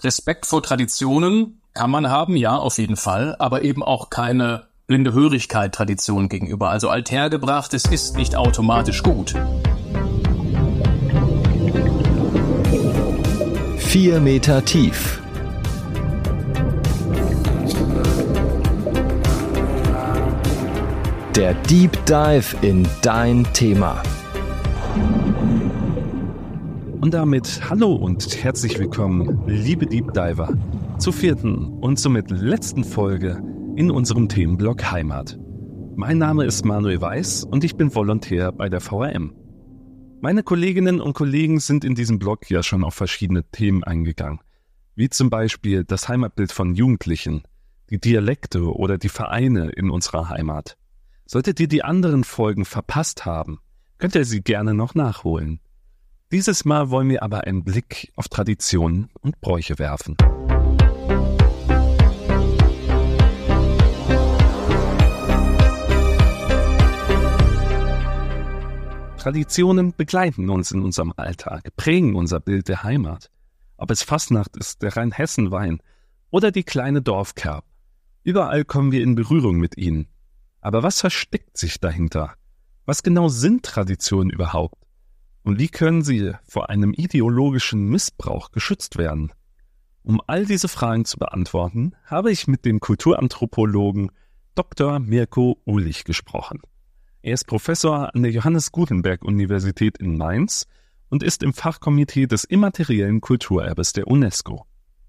Respekt vor Traditionen kann man haben, ja, auf jeden Fall, aber eben auch keine blinde Hörigkeit Traditionen gegenüber. Also Althergebrachtes ist nicht automatisch gut. 4 Meter tief. Der Deep Dive in dein Thema. Und damit hallo und herzlich willkommen, liebe Deep Diver, zur 4. und somit letzten Folge in unserem Themenblock Heimat. Mein Name ist Manuel Weiß und ich bin Volontär bei der VRM. Meine Kolleginnen und Kollegen sind in diesem Blog ja schon auf verschiedene Themen eingegangen, wie zum Beispiel das Heimatbild von Jugendlichen, die Dialekte oder die Vereine in unserer Heimat. Solltet ihr die anderen Folgen verpasst haben, könnt ihr sie gerne noch nachholen. Dieses Mal wollen wir aber einen Blick auf Traditionen und Bräuche werfen. Traditionen begleiten uns in unserem Alltag, prägen unser Bild der Heimat. Ob es Fastnacht ist, der Rheinhessen-Wein oder die kleine Dorfkerb. Überall kommen wir in Berührung mit ihnen. Aber was versteckt sich dahinter? Was genau sind Traditionen überhaupt? Und wie können sie vor einem ideologischen Missbrauch geschützt werden? Um all diese Fragen zu beantworten, habe ich mit dem Kulturanthropologen Dr. Mirko Uhlich gesprochen. Er ist Professor an der Johannes Gutenberg-Universität in Mainz und ist im Fachkomitee des immateriellen Kulturerbes der UNESCO.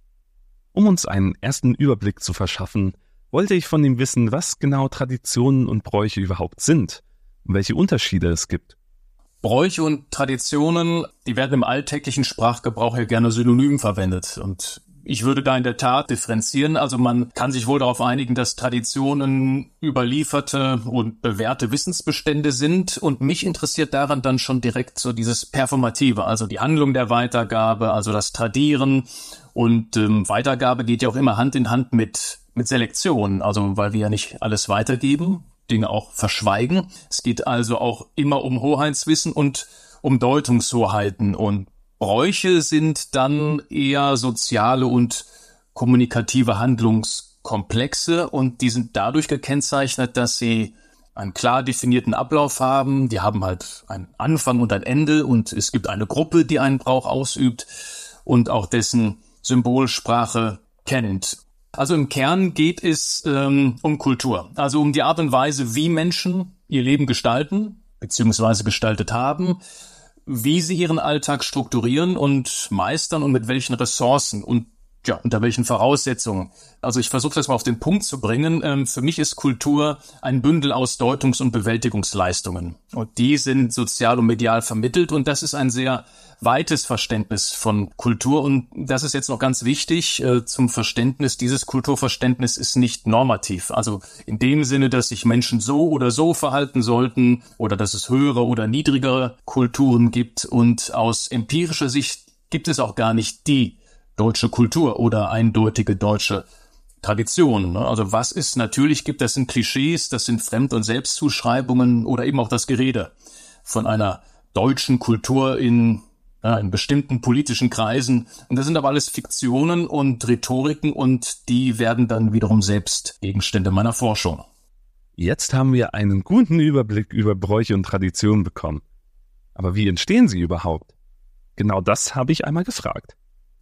Um uns einen ersten Überblick zu verschaffen, wollte ich von ihm wissen, was genau Traditionen und Bräuche überhaupt sind und welche Unterschiede es gibt. Bräuche und Traditionen, die werden im alltäglichen Sprachgebrauch ja gerne synonym verwendet. Und ich würde da in der Tat differenzieren. Also man kann sich wohl darauf einigen, dass Traditionen überlieferte und bewährte Wissensbestände sind. Und mich interessiert daran dann schon direkt so dieses Performative, also die Handlung der Weitergabe, also das Tradieren. Und Weitergabe geht ja auch immer Hand in Hand mit Selektion, also weil wir ja nicht alles weitergeben, Dinge auch verschweigen. Es geht also auch immer um Hoheitswissen und um Deutungshoheiten. Und Bräuche sind dann eher soziale und kommunikative Handlungskomplexe und die sind dadurch gekennzeichnet, dass sie einen klar definierten Ablauf haben. Die haben halt einen Anfang und ein Ende und es gibt eine Gruppe, die einen Brauch ausübt und auch dessen Symbolsprache kennt. Also im Kern geht es um Kultur, also um die Art und Weise, wie Menschen ihr Leben gestalten bzw. gestaltet haben, wie sie ihren Alltag strukturieren und meistern und mit welchen Ressourcen und ja, unter welchen Voraussetzungen. Also ich versuche das mal auf den Punkt zu bringen. Für mich ist Kultur ein Bündel aus Deutungs- und Bewältigungsleistungen. Und die sind sozial und medial vermittelt. Und das ist ein sehr weites Verständnis von Kultur. Und das ist jetzt noch ganz wichtig zum Verständnis. Dieses Kulturverständnis ist nicht normativ. Also in dem Sinne, dass sich Menschen so oder so verhalten sollten oder dass es höhere oder niedrigere Kulturen gibt. Und aus empirischer Sicht gibt es auch gar nicht die deutsche Kultur oder eindeutige deutsche Traditionen. Also was es natürlich gibt, das sind Klischees, das sind Fremd- und Selbstzuschreibungen oder eben auch das Gerede von einer deutschen Kultur in bestimmten politischen Kreisen. Und das sind aber alles Fiktionen und Rhetoriken und die werden dann wiederum selbst Gegenstände meiner Forschung. Jetzt haben wir einen guten Überblick über Bräuche und Traditionen bekommen. Aber wie entstehen sie überhaupt? Genau das habe ich einmal gefragt.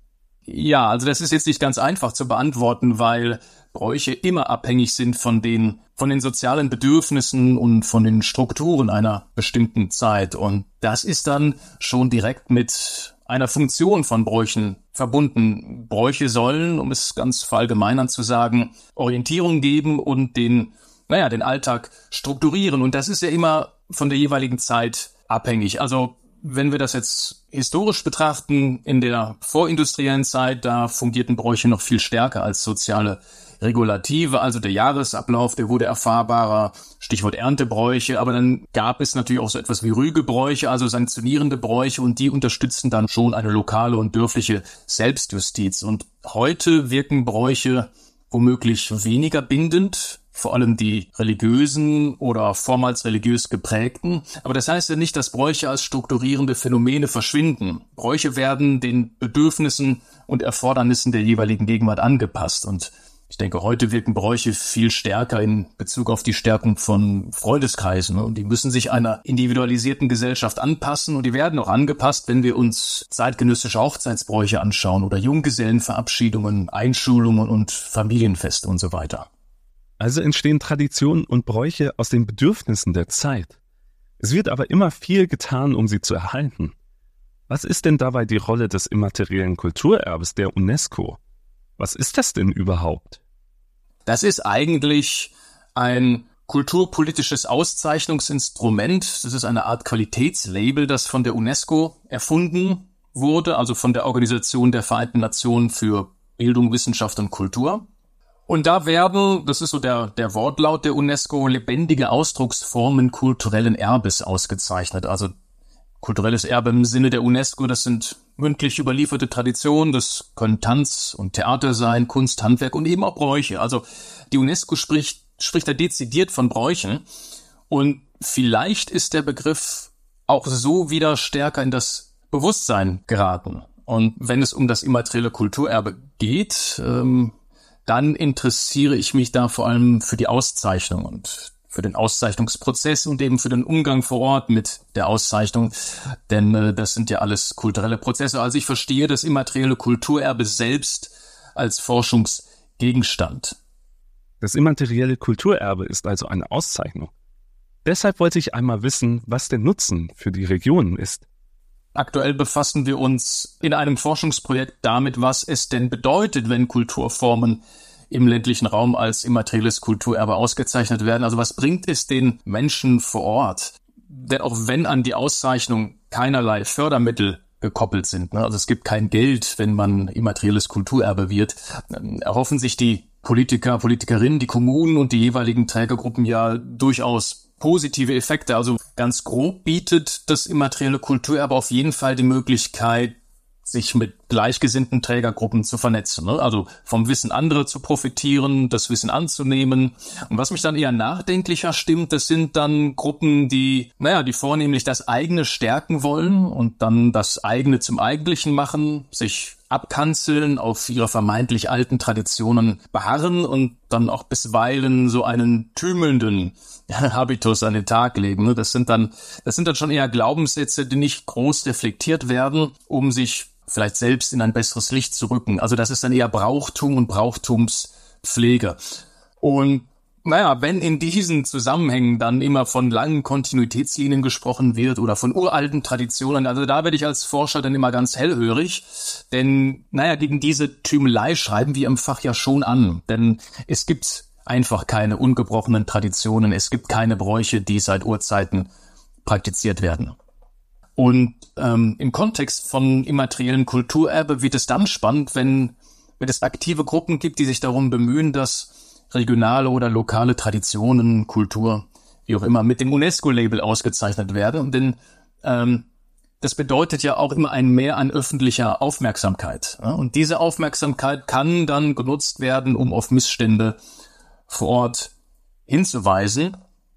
Ja, also das ist jetzt nicht ganz einfach zu beantworten, weil Bräuche immer abhängig sind von den sozialen Bedürfnissen und von den Strukturen einer bestimmten Zeit. Und das ist dann schon direkt mit einer Funktion von Bräuchen verbunden. Bräuche sollen, um es ganz verallgemeinern zu sagen, Orientierung geben und den Alltag strukturieren. Und das ist ja immer von der jeweiligen Zeit abhängig. Also wenn wir das jetzt historisch betrachten, in der vorindustriellen Zeit, da fungierten Bräuche noch viel stärker als soziale Regulative. Also der Jahresablauf, der wurde erfahrbarer, Stichwort Erntebräuche. Aber dann gab es natürlich auch so etwas wie Rügebräuche, also sanktionierende Bräuche. Und die unterstützten dann schon eine lokale und dörfliche Selbstjustiz. Und heute wirken Bräuche womöglich weniger bindend, vor allem die religiösen oder vormals religiös geprägten. Aber das heißt ja nicht, dass Bräuche als strukturierende Phänomene verschwinden. Bräuche werden den Bedürfnissen und Erfordernissen der jeweiligen Gegenwart angepasst. Und ich denke, heute wirken Bräuche viel stärker in Bezug auf die Stärkung von Freundeskreisen. Und die müssen sich einer individualisierten Gesellschaft anpassen. Und die werden auch angepasst, wenn wir uns zeitgenössische Hochzeitsbräuche anschauen oder Junggesellenverabschiedungen, Einschulungen und Familienfeste und so weiter. Also entstehen Traditionen und Bräuche aus den Bedürfnissen der Zeit. Es wird aber immer viel getan, um sie zu erhalten. Was ist denn dabei die Rolle des immateriellen Kulturerbes der UNESCO? Was ist das denn überhaupt? Das ist eigentlich ein kulturpolitisches Auszeichnungsinstrument. Das ist eine Art Qualitätslabel, das von der UNESCO erfunden wurde, also von der Organisation der Vereinten Nationen für Bildung, Wissenschaft und Kultur. Und da werden, das ist so der Wortlaut der UNESCO, lebendige Ausdrucksformen kulturellen Erbes ausgezeichnet. Also kulturelles Erbe im Sinne der UNESCO, das sind mündlich überlieferte Traditionen, das können Tanz und Theater sein, Kunst, Handwerk und eben auch Bräuche. Also die UNESCO spricht da dezidiert von Bräuchen. Und vielleicht ist der Begriff auch so wieder stärker in das Bewusstsein geraten. Und wenn es um das immaterielle Kulturerbe geht, dann interessiere ich mich da vor allem für die Auszeichnung und für den Auszeichnungsprozess und eben für den Umgang vor Ort mit der Auszeichnung, denn das sind ja alles kulturelle Prozesse. Also ich verstehe das immaterielle Kulturerbe selbst als Forschungsgegenstand. Das immaterielle Kulturerbe ist also eine Auszeichnung. Deshalb wollte ich einmal wissen, was der Nutzen für die Regionen ist. Aktuell befassen wir uns in einem Forschungsprojekt damit, was es denn bedeutet, wenn Kulturformen im ländlichen Raum als immaterielles Kulturerbe ausgezeichnet werden. Also was bringt es den Menschen vor Ort? Denn auch wenn an die Auszeichnung keinerlei Fördermittel gekoppelt sind, also es gibt kein Geld, wenn man immaterielles Kulturerbe wird, erhoffen sich die Politiker, Politikerinnen, die Kommunen und die jeweiligen Trägergruppen ja durchaus positive Effekte. Also ganz grob bietet das immaterielle Kulturerbe auf jeden Fall die Möglichkeit, sich mit gleichgesinnten Trägergruppen zu vernetzen. Also vom Wissen anderer zu profitieren, das Wissen anzunehmen. Und was mich dann eher nachdenklicher stimmt, das sind dann Gruppen, die vornehmlich das eigene stärken wollen und dann das eigene zum Eigentlichen machen, sich abkanzeln, auf ihre vermeintlich alten Traditionen beharren und dann auch bisweilen so einen tümelnden Habitus an den Tag legen. Das sind dann schon eher Glaubenssätze, die nicht groß reflektiert werden, um sich vielleicht selbst in ein besseres Licht zu rücken. Also das ist dann eher Brauchtum und Brauchtumspflege. Und wenn in diesen Zusammenhängen dann immer von langen Kontinuitätslinien gesprochen wird oder von uralten Traditionen, also da werde ich als Forscher dann immer ganz hellhörig, denn gegen diese Tümelei schreiben wir im Fach ja schon an, denn es gibt einfach keine ungebrochenen Traditionen, es gibt keine Bräuche, die seit Urzeiten praktiziert werden. Und im Kontext von immateriellem Kulturerbe wird es dann spannend, wenn es aktive Gruppen gibt, die sich darum bemühen, dass regionale oder lokale Traditionen, Kultur, wie auch immer, mit dem UNESCO-Label ausgezeichnet werden. Denn das bedeutet ja auch immer ein Mehr an öffentlicher Aufmerksamkeit. Ja? Und diese Aufmerksamkeit kann dann genutzt werden, um auf Missstände vor Ort hinzuweisen.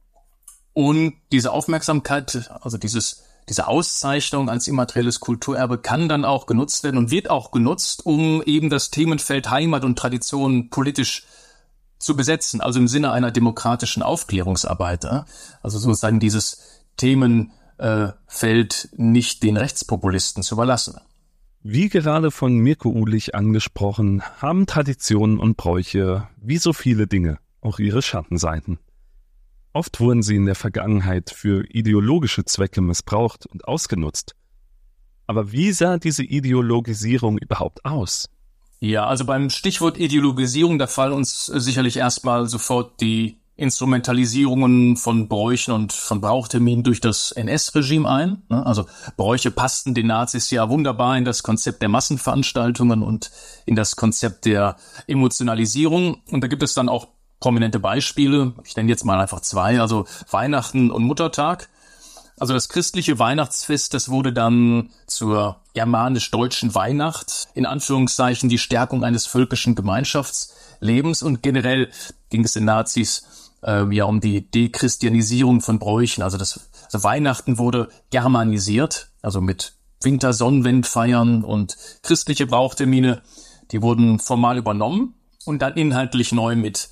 Und diese Aufmerksamkeit, also diese Auszeichnung als immaterielles Kulturerbe kann dann auch genutzt werden und wird auch genutzt, um eben das Themenfeld Heimat und Tradition politisch zu besetzen, also im Sinne einer demokratischen Aufklärungsarbeit. Also sozusagen dieses Themenfeld nicht den Rechtspopulisten zu überlassen. Wie gerade von Mirko Uhlich angesprochen, haben Traditionen und Bräuche, wie so viele Dinge, auch ihre Schattenseiten. Oft wurden sie in der Vergangenheit für ideologische Zwecke missbraucht und ausgenutzt. Aber wie sah diese Ideologisierung überhaupt aus? Ja, also beim Stichwort Ideologisierung, da fallen uns sicherlich erstmal sofort die Instrumentalisierungen von Bräuchen und von Brauchterminen durch das NS-Regime ein. Also Bräuche passten den Nazis ja wunderbar in das Konzept der Massenveranstaltungen und in das Konzept der Emotionalisierung. Und da gibt es dann auch prominente Beispiele. Ich nenne jetzt mal einfach zwei, also Weihnachten und Muttertag. Also das christliche Weihnachtsfest, das wurde dann zur germanisch-deutschen Weihnacht, in Anführungszeichen die Stärkung eines völkischen Gemeinschaftslebens und generell ging es den Nazis ja um die Dechristianisierung von Bräuchen. Also Weihnachten wurde germanisiert, also mit Wintersonnenwendfeiern und christliche Brauchtermine, die wurden formal übernommen und dann inhaltlich neu mit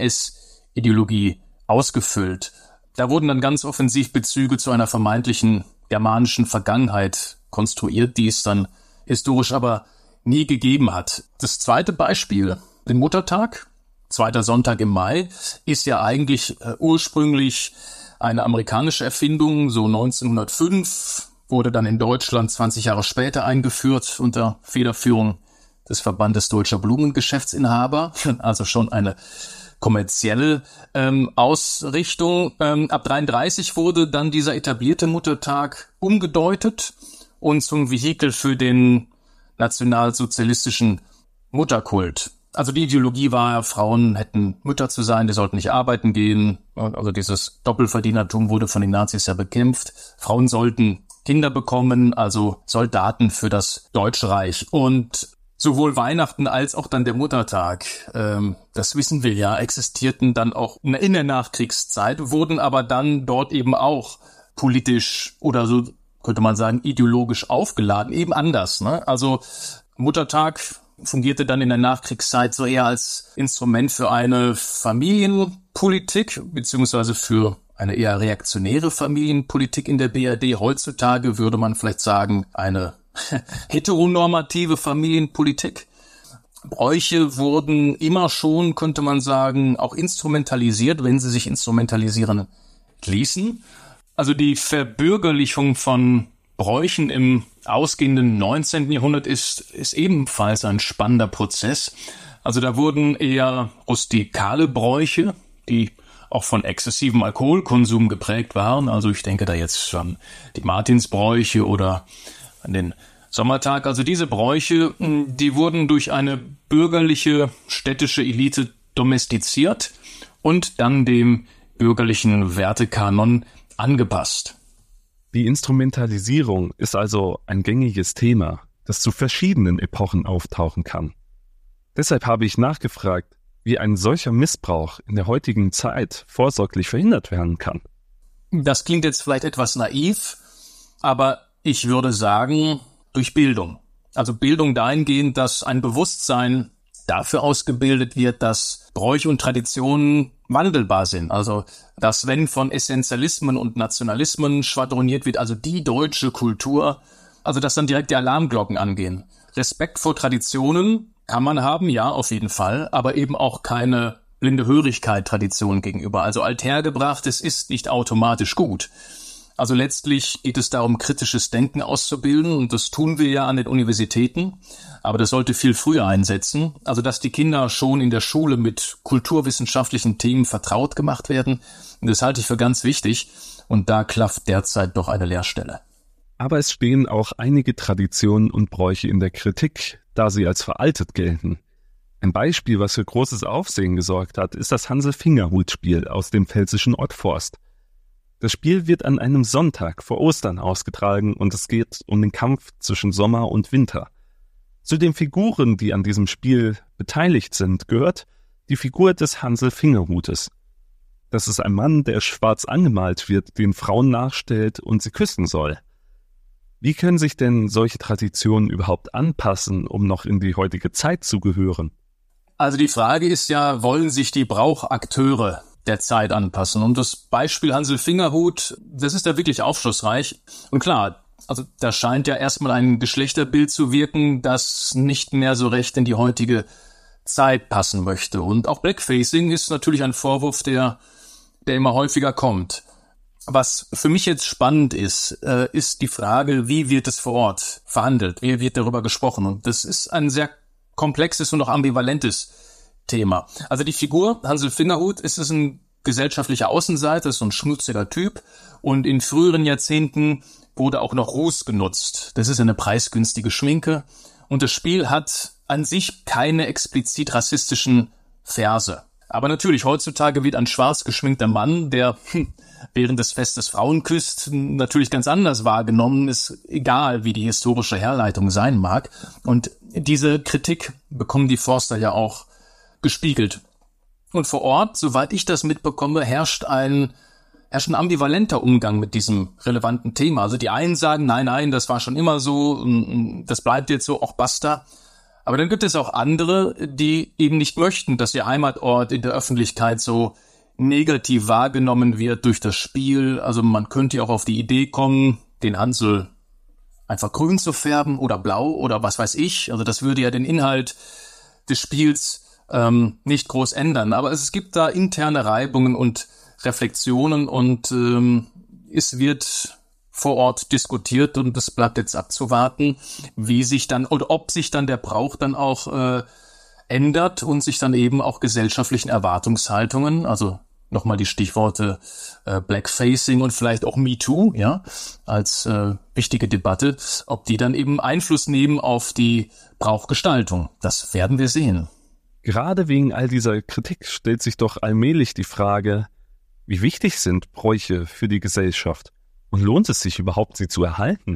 NS-Ideologie ausgefüllt. Da wurden dann ganz offensiv Bezüge zu einer vermeintlichen germanischen Vergangenheit konstruiert, die es dann historisch aber nie gegeben hat. Das zweite Beispiel, den Muttertag, zweiter Sonntag im Mai, ist ja eigentlich ursprünglich eine amerikanische Erfindung, so 1905, wurde dann in Deutschland 20 Jahre später eingeführt unter Federführung des Verbandes Deutscher Blumengeschäftsinhaber, also schon eine kommerzielle Ausrichtung. Ab 1933 wurde dann dieser etablierte Muttertag umgedeutet und zum Vehikel für den nationalsozialistischen Mutterkult. Also die Ideologie war, Frauen hätten Mütter zu sein, die sollten nicht arbeiten gehen. Also dieses Doppelverdienertum wurde von den Nazis ja bekämpft. Frauen sollten Kinder bekommen, also Soldaten für das Deutsche Reich. Und sowohl Weihnachten als auch dann der Muttertag, das wissen wir ja, existierten dann auch in der Nachkriegszeit, wurden aber dann dort eben auch politisch oder so könnte man sagen ideologisch aufgeladen, eben anders, ne? Also Muttertag fungierte dann in der Nachkriegszeit so eher als Instrument für eine Familienpolitik, beziehungsweise für eine eher reaktionäre Familienpolitik in der BRD. Heutzutage würde man vielleicht sagen, eine heteronormative Familienpolitik. Bräuche wurden immer schon, könnte man sagen, auch instrumentalisiert, wenn sie sich instrumentalisieren ließen. Also die Verbürgerlichung von Bräuchen im ausgehenden 19. Jahrhundert ist ebenfalls ein spannender Prozess. Also da wurden eher rustikale Bräuche, die auch von exzessivem Alkoholkonsum geprägt waren. Also ich denke da jetzt an die Martinsbräuche oder an den Sommertag. Also diese Bräuche, die wurden durch eine bürgerliche städtische Elite domestiziert und dann dem bürgerlichen Wertekanon angepasst. Die Instrumentalisierung ist also ein gängiges Thema, das zu verschiedenen Epochen auftauchen kann. Deshalb habe ich nachgefragt, wie ein solcher Missbrauch in der heutigen Zeit vorsorglich verhindert werden kann. Das klingt jetzt vielleicht etwas naiv, aber ich würde sagen, durch Bildung. Also Bildung dahingehend, dass ein Bewusstsein dafür ausgebildet wird, dass Bräuche und Traditionen wandelbar sind. Also, dass wenn von Essentialismen und Nationalismen schwadroniert wird, also die deutsche Kultur, also dass dann direkt die Alarmglocken angehen. Respekt vor Traditionen kann man haben, ja, auf jeden Fall, aber eben auch keine blinde Hörigkeit Traditionen gegenüber. Also Althergebrachtes ist nicht automatisch gut. Also letztlich geht es darum, kritisches Denken auszubilden und das tun wir ja an den Universitäten, aber das sollte viel früher einsetzen. Also dass die Kinder schon in der Schule mit kulturwissenschaftlichen Themen vertraut gemacht werden, und das halte ich für ganz wichtig und da klafft derzeit doch eine Leerstelle. Aber es stehen auch einige Traditionen und Bräuche in der Kritik, da sie als veraltet gelten. Ein Beispiel, was für großes Aufsehen gesorgt hat, ist das Hansel-Fingerhut-Spiel aus dem pfälzischen Ottforst. Das Spiel wird an einem Sonntag vor Ostern ausgetragen und es geht um den Kampf zwischen Sommer und Winter. Zu den Figuren, die an diesem Spiel beteiligt sind, gehört die Figur des Hansel-Fingerhutes. Das ist ein Mann, der schwarz angemalt wird, den Frauen nachstellt und sie küssen soll. Wie können sich denn solche Traditionen überhaupt anpassen, um noch in die heutige Zeit zu gehören? Also die Frage ist ja, wollen sich die Brauchakteure der Zeit anpassen? Und das Beispiel Hansel Fingerhut, das ist ja wirklich aufschlussreich. Und klar, also da scheint ja erstmal ein Geschlechterbild zu wirken, das nicht mehr so recht in die heutige Zeit passen möchte. Und auch Blackfacing ist natürlich ein Vorwurf, der immer häufiger kommt. Was für mich jetzt spannend ist, ist die Frage, wie wird es vor Ort verhandelt? Wie wird darüber gesprochen? Und das ist ein sehr komplexes und auch ambivalentes Thema. Also die Figur Hansel Fingerhut ist ein gesellschaftlicher Außenseiter, ist so ein schmutziger Typ und in früheren Jahrzehnten wurde auch noch Ruß genutzt. Das ist eine preisgünstige Schminke und das Spiel hat an sich keine explizit rassistischen Verse. Aber natürlich, heutzutage wird ein schwarz geschminkter Mann, der während des Festes Frauen küsst, natürlich ganz anders wahrgenommen, ist egal, wie die historische Herleitung sein mag. Und diese Kritik bekommen die Forster ja auch gespiegelt. Und vor Ort, soweit ich das mitbekomme, herrscht ein ambivalenter Umgang mit diesem relevanten Thema. Also die einen sagen, nein, das war schon immer so, das bleibt jetzt so, auch basta. Aber dann gibt es auch andere, die eben nicht möchten, dass ihr Heimatort in der Öffentlichkeit so negativ wahrgenommen wird durch das Spiel. Also man könnte ja auch auf die Idee kommen, den Hansel einfach grün zu färben oder blau oder was weiß ich. Also das würde ja den Inhalt des Spiels nicht groß ändern. Aber es gibt da interne Reibungen und Reflexionen und es wird vor Ort diskutiert und es bleibt jetzt abzuwarten, wie sich dann oder ob sich dann der Brauch dann auch ändert und sich dann eben auch gesellschaftlichen Erwartungshaltungen, also nochmal die Stichworte Blackfacing und vielleicht auch MeToo, ja, als wichtige Debatte, ob die dann eben Einfluss nehmen auf die Brauchgestaltung. Das werden wir sehen. Gerade wegen all dieser Kritik stellt sich doch allmählich die Frage, wie wichtig sind Bräuche für die Gesellschaft? Und lohnt es sich überhaupt, sie zu erhalten?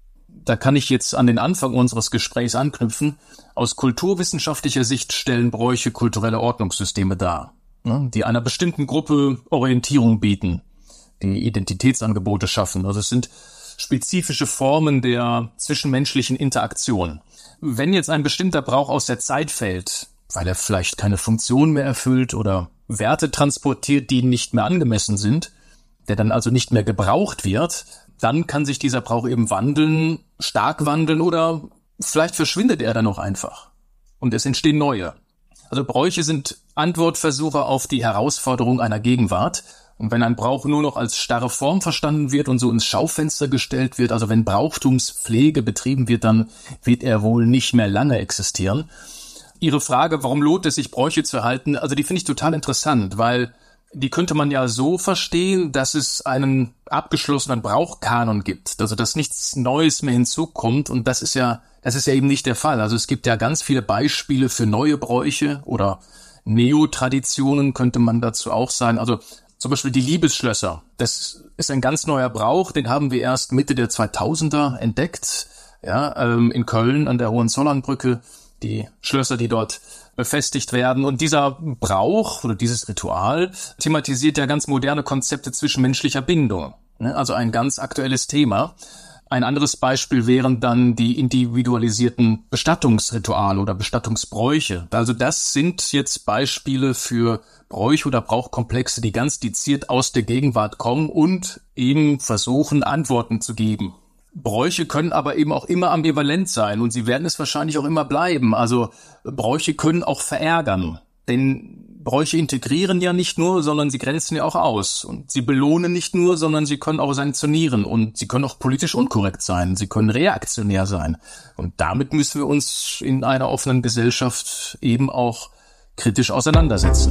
Da kann ich jetzt an den Anfang unseres Gesprächs anknüpfen. Aus kulturwissenschaftlicher Sicht stellen Bräuche kulturelle Ordnungssysteme dar, die einer bestimmten Gruppe Orientierung bieten, die Identitätsangebote schaffen. Also es sind spezifische Formen der zwischenmenschlichen Interaktion. Wenn jetzt ein bestimmter Brauch aus der Zeit fällt, weil er vielleicht keine Funktion mehr erfüllt oder Werte transportiert, die nicht mehr angemessen sind, der dann also nicht mehr gebraucht wird, dann kann sich dieser Brauch eben wandeln, stark wandeln oder vielleicht verschwindet er dann auch einfach. Und es entstehen neue. Also Bräuche sind Antwortversuche auf die Herausforderung einer Gegenwart. Und wenn ein Brauch nur noch als starre Form verstanden wird und so ins Schaufenster gestellt wird, also wenn Brauchtumspflege betrieben wird, dann wird er wohl nicht mehr lange existieren. Ihre Frage, warum lohnt es sich, Bräuche zu erhalten, also die finde ich total interessant, weil die könnte man ja so verstehen, dass es einen abgeschlossenen Brauchkanon gibt, also dass nichts Neues mehr hinzukommt und das ist ja eben nicht der Fall. Also es gibt ja ganz viele Beispiele für neue Bräuche oder Neotraditionen könnte man dazu auch sagen. Also zum Beispiel die Liebesschlösser. Das ist ein ganz neuer Brauch, den haben wir erst Mitte der 2000er entdeckt, ja, in Köln an der Hohenzollernbrücke. Die Schlösser, die dort befestigt werden. Und dieser Brauch oder dieses Ritual thematisiert ja ganz moderne Konzepte zwischenmenschlicher Bindung. Also ein ganz aktuelles Thema. Ein anderes Beispiel wären dann die individualisierten Bestattungsrituale oder Bestattungsbräuche. Also das sind jetzt Beispiele für Bräuche oder Brauchkomplexe, die ganz dezidiert aus der Gegenwart kommen und eben versuchen, Antworten zu geben. Bräuche können aber eben auch immer ambivalent sein und sie werden es wahrscheinlich auch immer bleiben. Also Bräuche können auch verärgern, denn Bräuche integrieren ja nicht nur, sondern sie grenzen ja auch aus. Und sie belohnen nicht nur, sondern sie können auch sanktionieren und sie können auch politisch unkorrekt sein, sie können reaktionär sein. Und damit müssen wir uns in einer offenen Gesellschaft eben auch kritisch auseinandersetzen.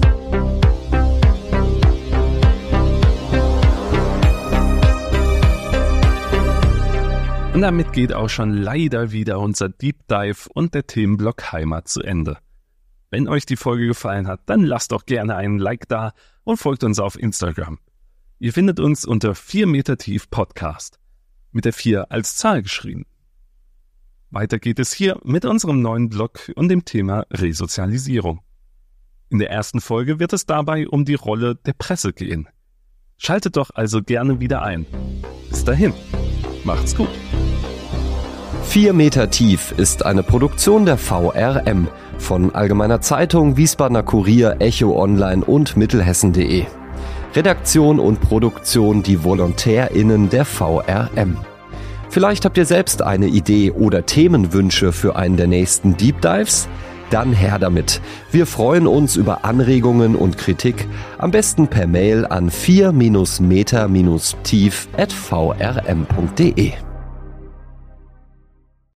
Und damit geht auch schon leider wieder unser Deep Dive und der Themenblock Heimat zu Ende. Wenn euch die Folge gefallen hat, dann lasst doch gerne einen Like da und folgt uns auf Instagram. Ihr findet uns unter 4 Meter tief Podcast, mit der 4 als Zahl geschrieben. Weiter geht es hier mit unserem neuen Blog und dem Thema Resozialisierung. In der ersten Folge wird es dabei um die Rolle der Presse gehen. Schaltet doch also gerne wieder ein. Bis dahin, macht's gut. 4 Meter tief ist eine Produktion der VRM von Allgemeiner Zeitung, Wiesbadener Kurier, Echo Online und Mittelhessen.de. Redaktion und Produktion die VolontärInnen der VRM. Vielleicht habt ihr selbst eine Idee oder Themenwünsche für einen der nächsten Deep Dives? Dann her damit. Wir freuen uns über Anregungen und Kritik, am besten per Mail an 4-meter-tief@vrm.de.